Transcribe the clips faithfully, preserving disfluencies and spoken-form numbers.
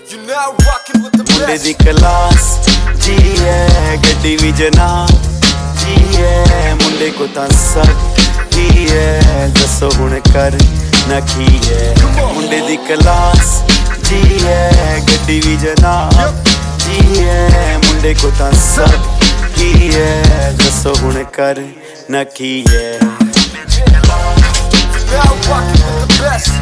You're now rocking with the ਮੁੰਡੇ best. ਦੀ class ਜੀ ਹੈ, ਗੱਡੀ ਵੀ ਜਨਾਬ ਜੀ ਹੈ, ਮੁੰਡੇ ਕੋ ਤਾਂ ਸਭ ਕੀ ਹੈ, ਦੱਸੋ ਹੁਣ ਕਰ ਨਾ ਕੀ ਹੈ। ਮੁੰਡੇ ਦੀ ਕਲਾਸ ਜੀ ਹੈ, ਗੱਡੀ ਵੀ ਜਨਾਬ ਜੀ ਹੈ, ਮੁੰਡੇ ਕੋ ਤਾਂ ਸਭ ਕੀ ਹੈ, ਦੱਸੋ ਹੁਣ ਕਰ ਨਾ ਕੀ ਹੈ। You're now rocking with the best.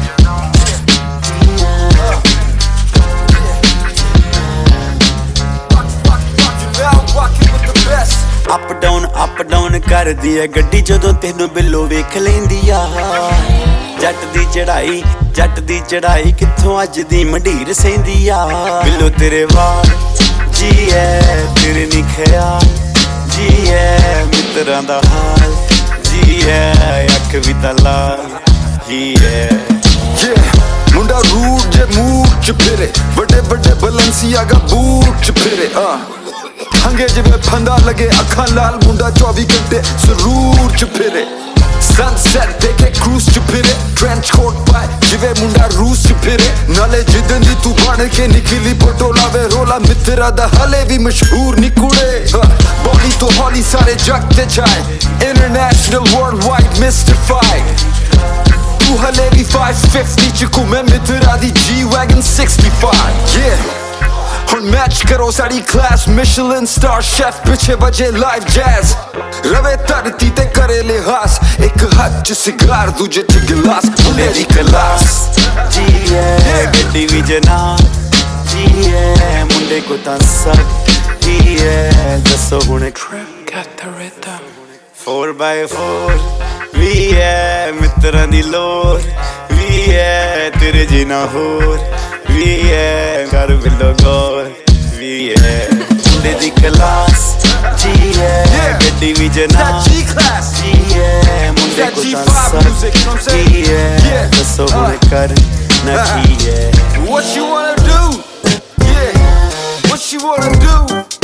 Up down up down ਕਰਦੀ ਐ ਗੱਡੀ ਜਦੋਂ ਤੈਨੂੰ ਬਿੱਲੋ ਵੇਖ ਲੈਂਦੀ ਆ। ਜੱਟ ਦੀ ਚੜਾਈ ਜੱਟ ਦੀ ਚੜਾਈ ਕਿੱਥੋਂ ਅੱਜ ਦੀ ਮੰਡੀਰ ਸਹਿੰਦੀ ਆ। ਬਿੱਲੋ ਤੇਰੇ ਵਾਲ ਜੀ ਐ ਤੇਰੇ ਨੀ ਖਿਆਲ ਜੀ ਐ, ਮਿੱਤਰਾਂ ਦਾ ਹਾਲ ਜੀ ਐ, ਅੱਖ ਵੀ ਤਾਂ ਲਾਲ ਜੀ ਐ। ਮੁੰਡਾ ਰੂਟ ਜੇ ਮੂਡ ਚ ਫਿਰੇ, ਵੱਡੇ ਵੱਡੇ ਬਲੈਂਸੀਆਗਾ ਬੂਟ ਚ ਫਿਰੇ। ਹੰਗੇ ਜਿਵੇਂ ਫੰਦਾ ਲਗੇ ਅੱਖਾਂ ਲਾਲ, ਮੁੰਡਾ ਚੌਵੀ ਘੰਟੇ ਸਰੂਰ ਚ ਫਿਰੇ। ਸਨਸੈਟ ਦੇਖੇ ਕਰੂਜ਼ ਚ ਫਿਰੇ, ਟ੍ਰੈਂਚ ਕੋਟ ਪਾਏ ਜਿਵੇਂ ਮੁੰਡਾ ਰੂਸ ਚ ਫਿਰੇ। ਨਾਲੇ ਜਿੱਦਣ ਦੀ ਤੂੰ ਬਣ ਕੇ ਨਿਕਲੀ ਫੋਟੋ ਲਾਵੇ ਰੋਲਾ, ਮਿੱਤਰਾਂ ਦਾ ਹਲੇ ਵੀ ਮਸ਼ਹੂਰ ਨੀ ਕੁੜੇ। ਬੋਲੀ ਤੋਂ ਹੌਲੀ ਸਾਰੇ ਜੱਗ ਤੇ ਛਾਏ, ਇੰਟਰਨੈਸ਼ਨਲ ਵਰਲਡ ਵਾਈਡ ਮਿਸਟੀਫਾਈਡ। ਤੂੰ ਹਲੇ ਵੀ five fifty ਚ ਘੁੰਮੇ ਮਿੱਤਰਾਂ ਦੀ ਜੀ ਵੈਗਨ sixty-five। yeah ਹੁਣ ਮੈਚ ਕਰੋ ਸਾਡੀ ਕਲਾਸ, ਮਿਸ਼ਲਨ ਸਟਾਰ ਸ਼ੈਫ ਪਿੱਛੇ ਵਜੇ ਲਾਈਵ ਜੈਜ਼। ਰਵੇ ਧਰਤੀ ਤੇ ਕਰੇ ਲਿਹਾਸ, ਇੱਕ ਹੱਥ ਚ ਸਿਗਾਰ ਦੂਜੇ ਚ ਗਿਲਾਸ। ਮੁੰਡੇ ਦੀ ਕਲਾਸ ਜੀ ਹੈ, ਗੱਡੀ ਵੀ ਜਨਾਬ ਜੀ ਹੈ, ਮੁੰਡੇ ਕੋ ਤਾਂ ਸਭ ਕੀ ਹੈ, ਦੱਸੋ ਹੁਣ four by four ਵੀ ਹੈ, ਮਿੱਤਰਾਂ ਦੀ ਲੋਰ ਵੀ ਹੈ, ਤੇਰੇ ਜਿਨਾ ਹੋਰ ਵੀ ਹੈ, ਕਰ ਬਿੱਲੋ ਗੌਰ ਵੀ ਹੈ। ਮੁੰਡੇ ਦੀ ਕਲਾਸ ਜੀ ਹੈ, ਗੱਡੀ ਵੀ ਜਨਾਬ ਜੀ ਹੈ, ਮੁੰਡੇ ਕੋ ਤਾਂ ਸਭ ਕੀ ਹੈ, ਦੱਸੋ ਹੁਣ ਕਰ ਨਾ ਕੀ ਹੈ। What you wanna do? Yeah, what you wanna do?